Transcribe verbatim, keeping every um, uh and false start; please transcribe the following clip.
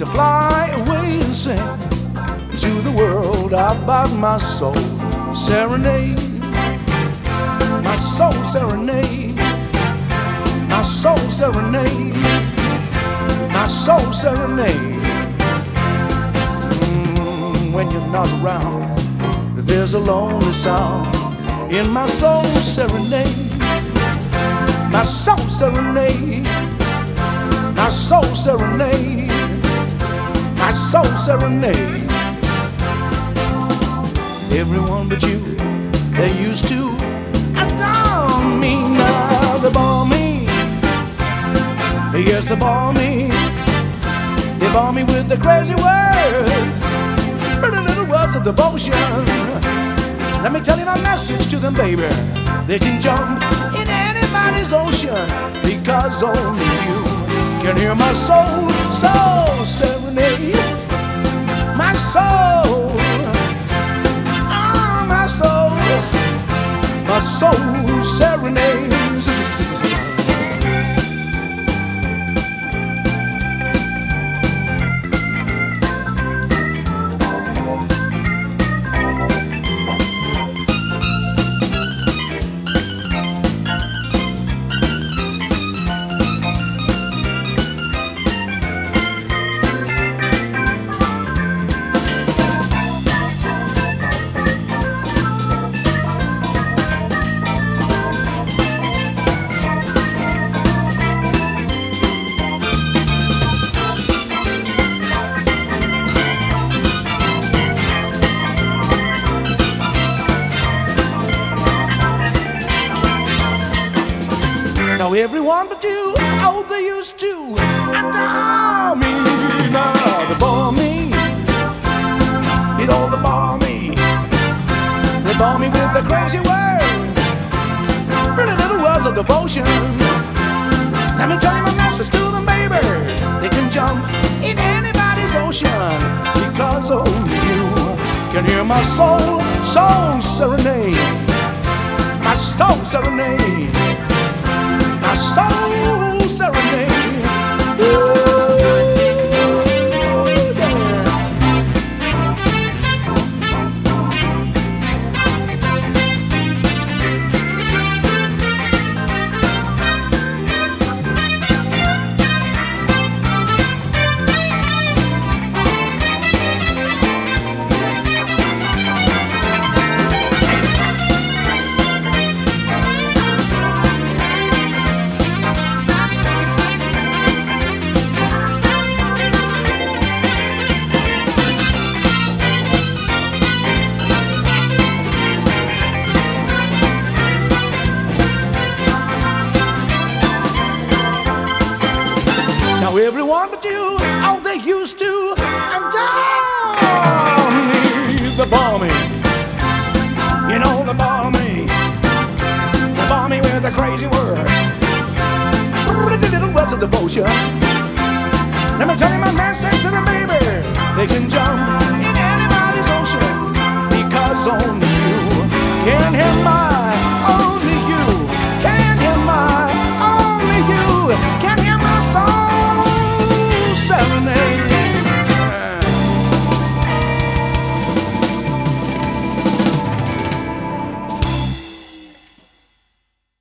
to fly away and sing to the world about my soul serenade, my soul serenade, my soul serenade, my soul serenade. Mm, when you're not around, there's a lonely sound in my soul serenade, my soul serenade, my soul serenade, my soul serenade. Everyone but you, they used to adore me. Now they bore me, yes they bore me. They bore me with the crazy words, pretty little words of devotion. Let me tell you my message to them, baby. They can jump in anybody's ocean, because only you can hear my soul, soul serenade, my soul, ah, my soul, my soul serenade. Now everyone but you, oh they used to adore me. Now they bore me, you know they bore me. They bore me with the crazy words, pretty little words of devotion. Let me tell you my message to them, baby. They can jump in anybody's ocean, because only you can hear my soul, soul serenade, my soul serenade, my soul serenade. Ooh, now everyone but you, oh they used to adore me. They bore me, you know they bore me. They bore me with the crazy words, pretty little words of devotion. Let me tell you my message to them, baby. They can jump